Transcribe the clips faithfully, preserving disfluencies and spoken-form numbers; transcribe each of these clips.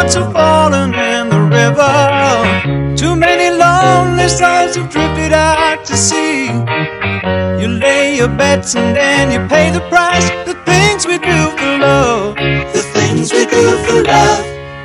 hearts have fallen in the river. Too many lonely souls have drifted out to sea. You lay your bets and then you pay the price. The things we do for love, the things we do for love.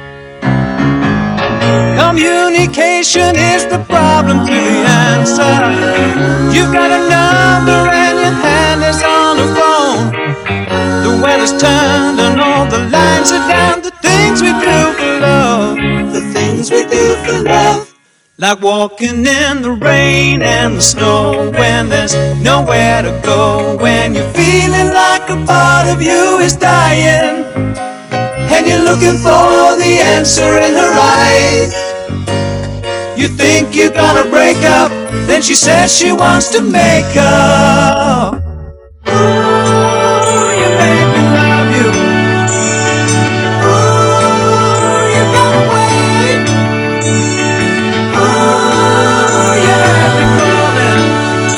Communication is the problem to the answer. You've got a number and your hand is on the phone. The weather's turned and all the lines are down. The things we do for love, the things we do for love. Like walking in the rain and the snow when there's nowhere to go. When you're feeling like a part of you is dying and you're looking for the answer in her eyes. You think you're gonna break up, then she says she wants to make up. Ooh, you make me love you. Ooh, you got away. Ooh, you have me calling.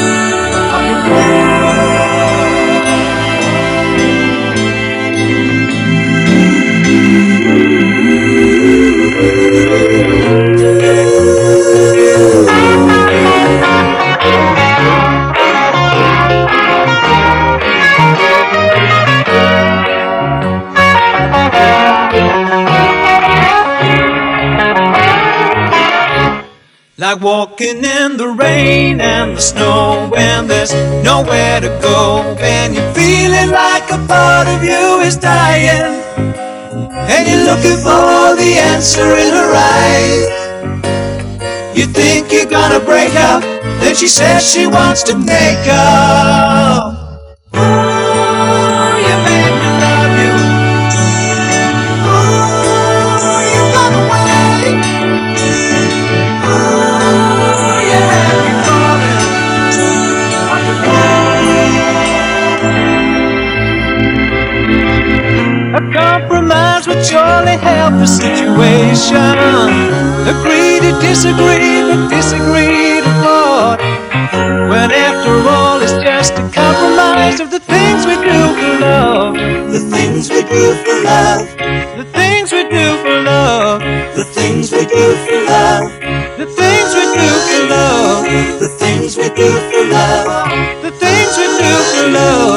Like walking in the rain and the snow when there's nowhere to go. And you're feeling like a part of you is dying and you're looking for the answer in her eyes. You think you're gonna break up, then she says she wants to make up. Ooh, you made me love you. Ooh, you got away. Ooh, you had me falling. A compromise would surely help the situation. Agree to disagree, but disagree to part. When after all it's just a compromise of the things we do for love. The things we do for love. The things we do for love. The things we do for love. The things we do for love. The things we do for love. The things we do for love.